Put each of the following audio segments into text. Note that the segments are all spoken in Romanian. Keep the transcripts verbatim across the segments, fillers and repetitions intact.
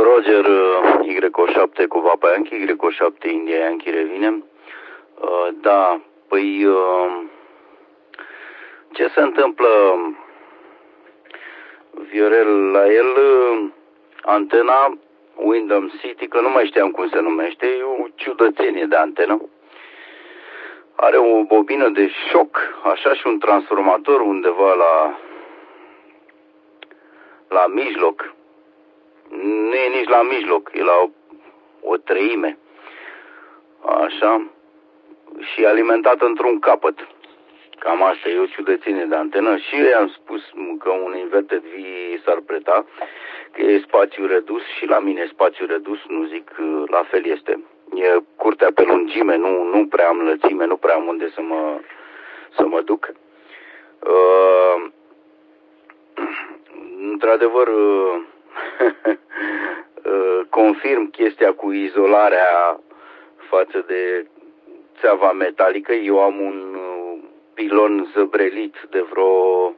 Roger, Y O șapte cu Papa Yankee, Y O șapte India Yankee revine. Uh, da, păi uh, ce se întâmplă, Viorel, la el, uh, antena Windham City, că nu mai știam cum se numește, e o ciudățenie de antenă. Are o bobină de șoc, așa, și un transformator undeva la la mijloc. Nu e nici la mijloc, e la o, o treime. Așa. Și alimentat într-un capăt. Cam asta e o ciudățenie de antenă. Și eu i-am spus că un inverted V s-ar preta, că e spațiu redus, și la mine spațiu redus, nu zic, la fel este. E curtea pe lungime, nu, nu prea am lățime, nu prea am unde să mă, să mă duc. Uh, într-adevăr, uh, confirm chestia cu izolarea față de țeava metalică. Eu am un pilon zăbrelit de vreo uh,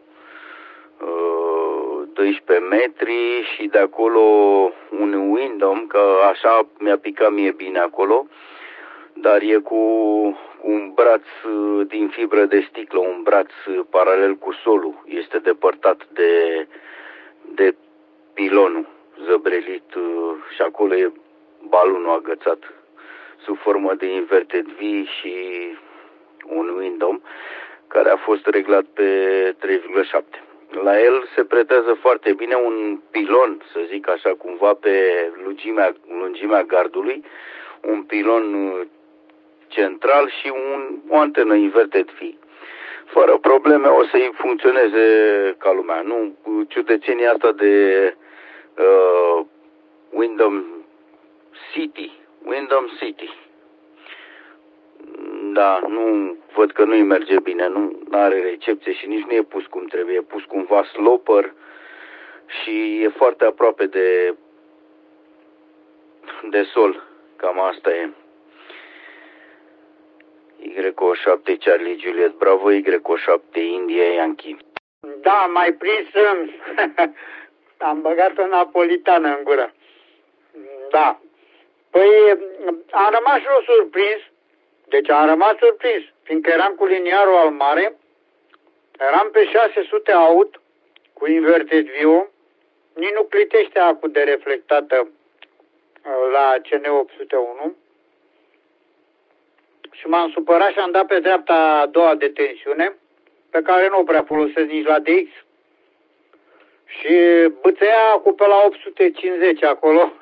doisprezece metri și de acolo un Windham, că așa mi-a picat mie bine acolo, dar e cu un braț din fibră de sticlă, un braț paralel cu solul. Este depărtat de, de pilonul zăbrelit și acolo e balonul agățat sub formă de inverted V și un Windham care a fost reglat pe trei virgulă șapte. La el se pretează foarte bine un pilon, să zic așa, cumva pe lungimea, lungimea gardului, un pilon central și un, o antenă inverted V. Fără probleme o să-i funcționeze ca lumea. Nu, ciudățenia asta de uh, Windham City. Windham City. Da, nu, văd că nu-i merge bine, nu are recepție și nici nu e pus cum trebuie. E pus cumva sloper și e foarte aproape de, de sol. Cam asta e. Y O șapte Charlie Juliet Bravo, Y O șapte India Yankee. Da, mai prins. Am băgat o napolitană în gură. Da. Păi am rămas și eu surprins. Deci am rămas surprins, fiindcă eram cu liniarul al mare, eram pe șase sute out cu inverted V-ul, nici nu clitește acul de reflectată la C N opt sute unu și m-am supărat și am dat pe dreapta a doua de tensiune, pe care nu o prea folosesc nici la D X. Și bățăia cu pe la opt sute cincizeci acolo.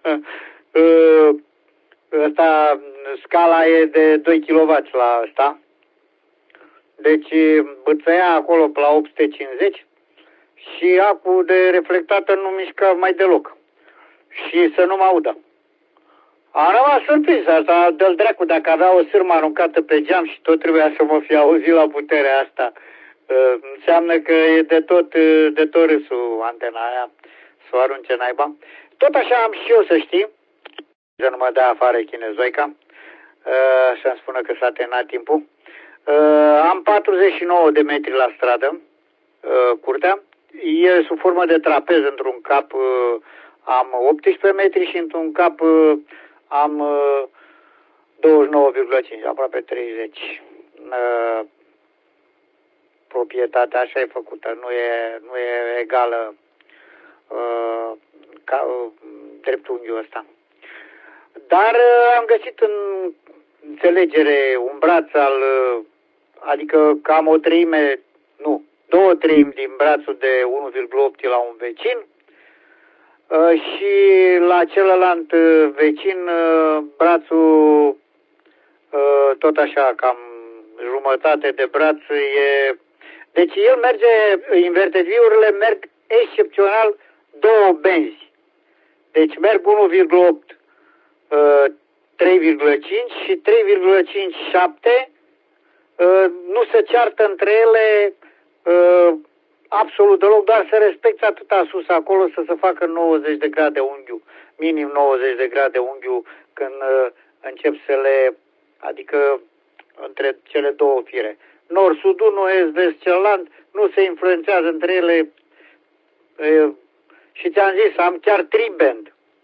Ăsta, scala e de doi kilowați la ăsta. Deci bățăia acolo pe la opt sute cincizeci și acul de reflectată nu mișcă mai deloc. Și să nu mă audă. Am rămas surprins asta, dă-l dracu, dacă avea o sârmă aruncată pe geam și tot trebuia să mă fi auzit la puterea asta. Uh, înseamnă că e de tot, de tot râsul antena aia, să o arunce naiba. Tot așa am și eu, să știi, să nu mă dea afară chinezoica, uh, să-mi spună că s-a terminat timpul. Uh, am patruzeci și nouă de metri la stradă, uh, curtea, e sub formă de trapez, într-un cap uh, am optsprezece metri și într-un cap uh, am uh, douăzeci și nouă virgulă cinci, aproape treizeci. Uh, proprietatea așa e făcută, nu e, nu e egală uh, ca uh, dreptunghiul ăsta. Dar uh, am găsit în înțelegere un braț al, uh, adică cam o treime, nu, două treimi din brațul de unu virgulă opt la un vecin uh, și la celălalt uh, vecin uh, brațul uh, tot așa, cam jumătate de braț e. Deci el merge, inverted V-urile merg excepțional două benzi. Deci merg unu virgulă opt, trei virgulă cinci și trei virgulă cincizeci și șapte. Nu se ceartă între ele absolut deloc, doar să respecte atâta sus acolo să se facă nouăzeci de grade unghiul, minim nouăzeci de grade unghiul când încep să le, adică între cele două fire. Nord-sudul, nu est-vest celălalt, nu se influențează între ele. E, și ți-am zis, am chiar triband.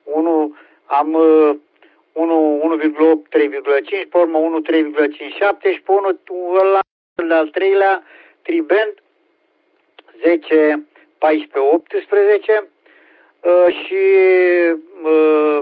unu, am uh, unu virgulă opt, trei virgulă cinci, pe urmă unu, trei virgulă cincizeci și șapte și pe unul ăla al treilea triband zece, paisprezece, optsprezece uh, și uh,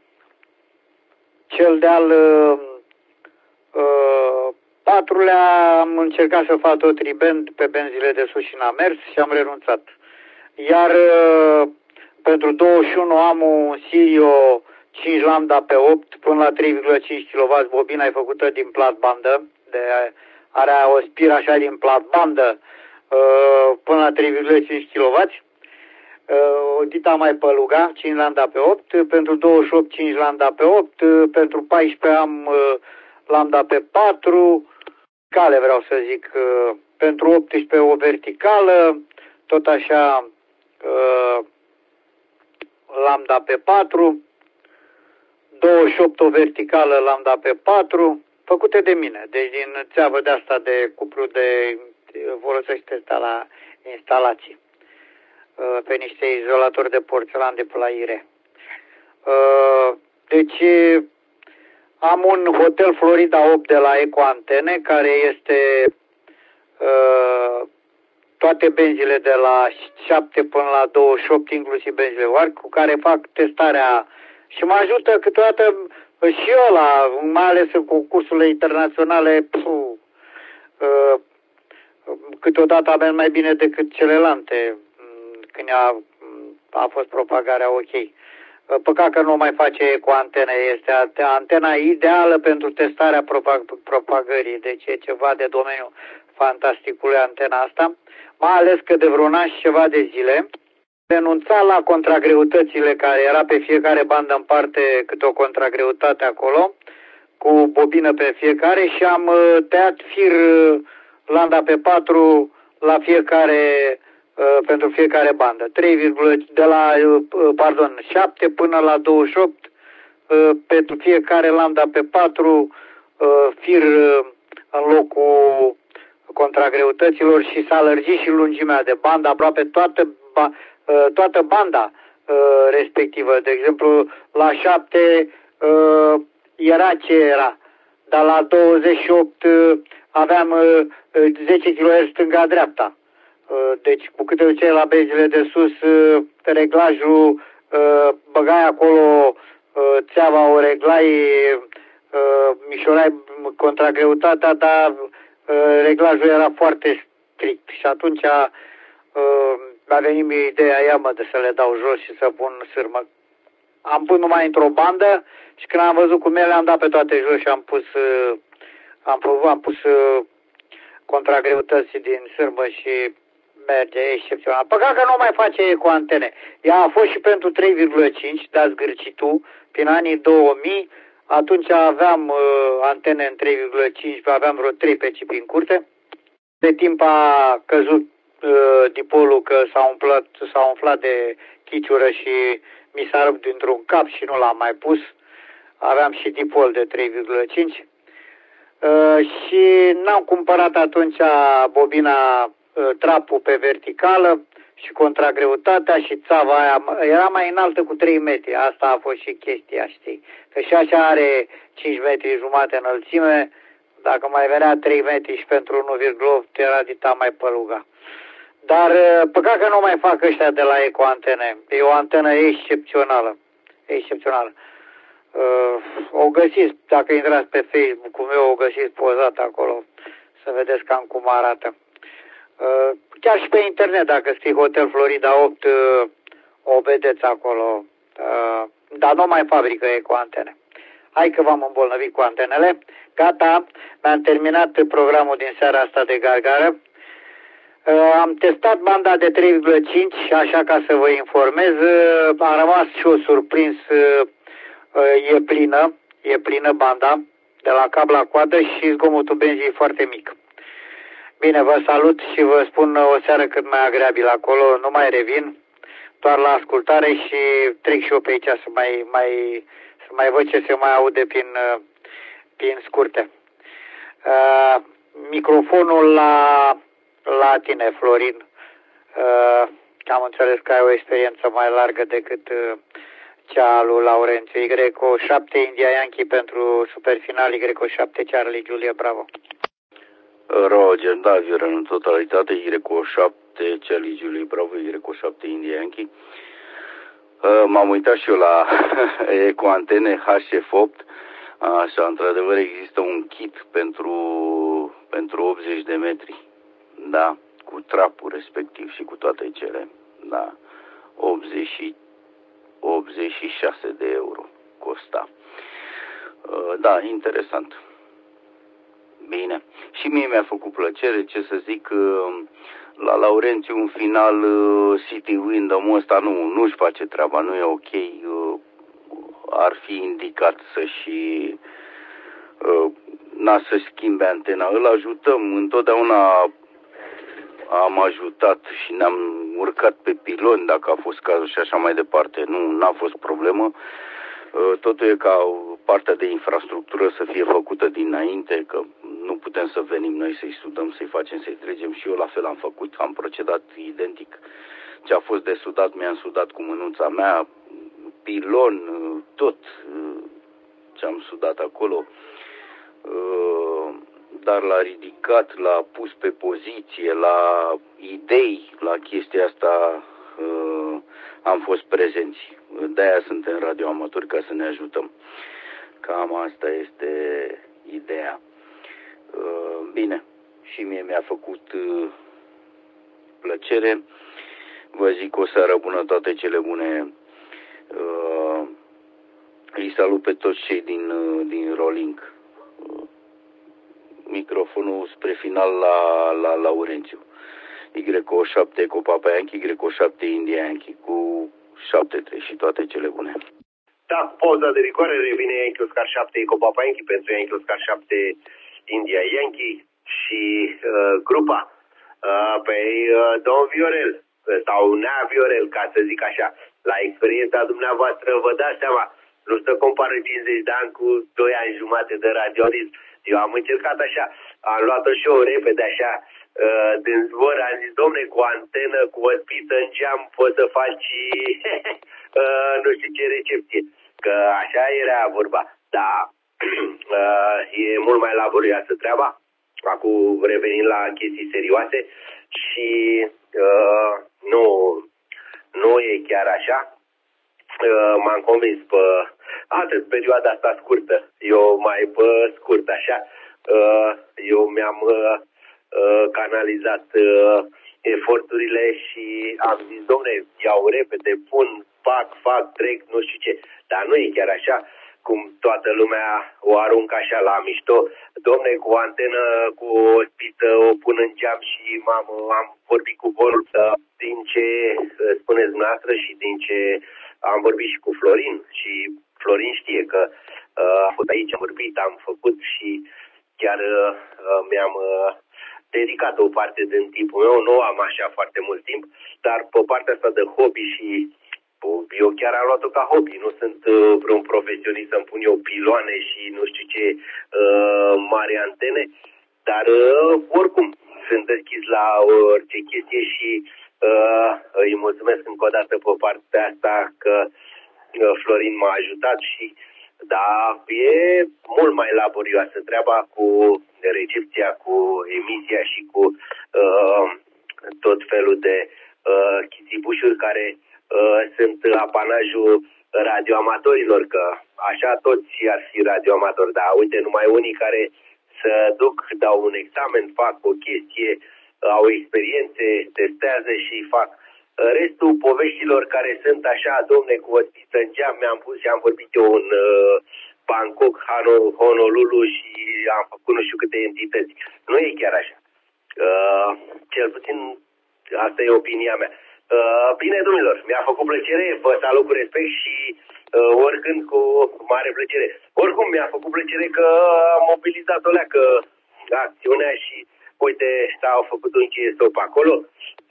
cel de-al uh, uh, patrulea am încercat să fac tot triband pe benzile de sus și n-a mers și am renunțat. Iar uh, pentru douăzeci și unu am un Sirio cinci lambda pe opt până la trei virgulă cinci kilowați, bobina e făcută din plat bandă, de, are o spiră așa din plat bandă uh, până la trei virgulă cinci kilowați. Uh, o dita mai păluga, cinci lambda pe opt, pentru douăzeci și opt cinci lambda pe opt, uh, pentru paisprezece am uh, lambda pe patru, cale vreau să zic, uh, pentru optsprezece o verticală, tot așa uh, lambda pe patru, douăzeci și opt o verticală lambda pe patru, făcute de mine, deci din țeavă de asta de cuplu de folosește asta la instalații, pe niște izolatori de porțelan de plaire. Deci am un Hotel Florida opt de la Eco Antene, care este toate benzile de la șapte până la douăzeci și opt, inclusiv benzile Wark, cu care fac testarea și mă ajută câteodată și ăla, mai ales în concursurile internaționale, puh, uh, câteodată avem mai bine decât celelalte, când a, a fost propagarea ok. Păcat că nu mai face cu antene, este antena ideală pentru testarea propag propagării, deci e ceva de domeniu fantasticul antena asta, mai ales că de vreun an și ceva de zile renunța la contragreutățile care era pe fiecare bandă în parte câte o contragreutate acolo, cu bobină pe fiecare și am tăiat fir landa pe patru la fiecare, pentru fiecare bandă. trei, de la, pardon, șapte până la douăzeci și opt pentru fiecare lambda pe patru fir în locul contragreutăților și s-a lărgit și lungimea de bandă, aproape toată toată banda uh, respectivă. De exemplu, la șapte uh, era ce era, dar la douăzeci și opt uh, aveam uh, zece kilohertz stânga-dreapta. Uh, deci, cu câte duceai la benzile de sus, uh, reglajul, uh, băgai acolo uh, țeava, o reglai, uh, mișorai contragreutatea, dar uh, reglajul era foarte strict și atunci uh, mi-a venit mie ideea, ia mă, de să le dau jos și să pun sârmă. Am pus numai într-o bandă și când am văzut cum ele, am dat pe toate jos și am pus, am pus, am pus contragreutăți din sârmă și merge, e excepțional. Păcat că nu mai face cu antene. Ea a fost și pentru trei virgulă cinci, dați gârcitul, prin anii două mii, atunci aveam uh, antene în trei virgulă cinci, aveam vreo trei peci în curte. De timp a căzut uh, dipolul, că s-a umflat, s-a umflat de chiciură și mi s-a rupt dintr-un cap și nu l-am mai pus. Aveam și dipol de trei virgulă cinci. Uh, și n-am cumpărat atunci bobina, uh, trapul pe verticală și contragreutatea și țava aia era mai înaltă cu trei metri. Asta a fost și chestia, știi? Că și așa are cinci metri jumate înălțime. Dacă mai venea trei metri și pentru unu virgulă opt era dita mai păluga. Dar păcat că nu mai fac ăștia de la Eco Antene. E o antenă excepțională. Excepțională. Uh, o găsiți, dacă intrați pe Facebook-ul meu, o găsiți pozată acolo, să vedeți cam cum arată. Uh, chiar și pe internet, dacă scrii Hotel Florida opt, uh, o vedeți acolo. Uh, dar nu mai fabrică Eco Antene. Hai că v-am îmbolnăvit cu antenele. Gata, mi-am terminat programul din seara asta de gargară. Uh, am testat banda de trei virgulă cinci, așa ca să vă informez. Uh, a rămas și o surprins. Uh, uh, e plină, e plină banda, de la cap la coadă și zgomotul benzii e foarte mic. Bine, vă salut și vă spun o seară cât mai agreabil acolo. Nu mai revin, doar la ascultare și trec și eu pe aici să mai, mai, să mai văd ce se mai aude prin, prin scurte. Uh, microfonul la, la tine, Florin. Uh, am înțeles că ai o experiență mai largă decât uh, cea lui Laurențiu, Y O șapte India Yankee pentru superfinal, Y O șapte Charlie Julia Bravo. Roger, da, Viorel, în totalitate, Y O șapte Charlie Julia Bravo, Y O șapte India Yankee. M-am uitat și eu la ecoantene H F opt. Așa, într-adevăr există un kit pentru, pentru optzeci de metri, da, cu trapul respectiv și cu toate cele, da, optzeci, optzeci și șase de euro costa. Da, interesant. Bine. Și mie mi-a făcut plăcere, ce să zic, la Laurențiu un final City Windom ăsta nu, nu-și face treaba, nu e ok. Ar fi indicat să-și n-a să schimbe antena. Îl ajutăm, întotdeauna am ajutat și ne-am urcat pe piloni dacă a fost cazul și așa mai departe. Nu, n-a fost problemă. Totul e ca partea de infrastructură să fie făcută dinainte, că nu putem să venim noi să-i studăm, să-i facem, să-i trecem, și eu la fel am făcut, am procedat identic. Ce a fost de sudat, mi-am sudat cu mânuța mea, pilon, tot ce am sudat acolo, dar l-a ridicat, l-a pus pe poziție, la idei, la chestia asta am fost prezenți. De-aia suntem radioamatori, ca să ne ajutăm. Cam asta este ideea. Bine, și mie mi-a făcut plăcere. Vă zic o seară bună, toate cele bune. Îi salut pe toți cei din, din Rolling. Microfonul spre final la, la Laurențiu. Y O șapte cu Papa Yankee, Y O șapte India Yankee cu șapte trei și toate cele bune. Da, cu pauza de rigoare revine Yankee Oscar șapte cu Papa Yankee pentru Yankee Oscar șapte India Yankee și uh, grupa. Uh, păi, uh, domn Viorel, sau Nea Viorel, ca să zic așa, la experiența dumneavoastră vă dați seama, nu se compară cincizeci de ani cu doi ani jumate de radionism. Eu am încercat așa, am luat-o și eu repede așa, uh, din zbor, am zis, domne, cu antenă, cu o spiță în geam, poți să faci uh, nu știu ce recepție. Că așa era vorba. Dar uh, e mult mai laborioasă treaba. Acum revenind la chestii serioase și uh, nu, nu e chiar așa. Uh, m-am convins pe atât perioada asta scurtă, eu mai pe scurt așa, uh, eu mi-am uh, uh, canalizat uh, eforturile și am zis, domne, iau repede, pun, fac, fac, trec, nu știu ce, dar nu e chiar așa cum toată lumea o aruncă așa la mișto. Domne, cu o antenă, cu o spiță, o pun în geam și m-am, am vorbit cu Bonul. Din ce spuneți dumneavoastră și din ce am vorbit și cu Florin, și Florin știe că uh, am fost aici, am vorbit, am făcut și chiar uh, mi-am uh, dedicat o parte din timpul meu. Nu am așa foarte mult timp, dar pe partea asta de hobby și eu chiar am luat-o ca hobby. Nu sunt uh, vreun profesionist să-mi pun eu piloane și nu știu ce uh, mari antene, dar uh, oricum sunt deschis la orice chestie și uh, îi mulțumesc încă o dată pe partea asta că uh, Florin m-a ajutat și da, e mult mai laborioasă treaba cu recepția, cu emisia și cu uh, tot felul de uh, chitibușuri care uh, sunt apanajul radioamatorilor, că așa toți ar fi radioamatori, dar uite, numai unii care să duc, dau un examen, fac o chestie, au experiențe, testează și fac. Restul poveștilor care sunt așa, domne, cu o spiță în geam, mi-am pus și am vorbit eu în uh, Bangkok, Honolulu și am făcut nu știu câte entități. Nu e chiar așa. Uh, cel puțin asta e opinia mea. Uh, bine, domnilor, mi-a făcut plăcere, vă salut cu respect și uh, oricând cu mare plăcere. Oricum mi-a făcut plăcere că am mobilizat o leacă acțiunea și uite, s-au făcut un chiesop acolo,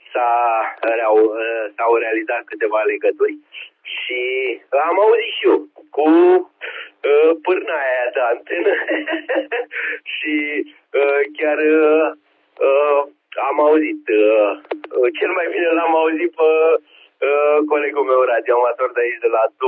s-au realizat câteva legături și am auzit și eu cu uh, pârna aia de antenă și uh, chiar uh, uh, am auzit, uh, cel mai bine l-am auzit pe uh, colegul meu radioamator de aici de la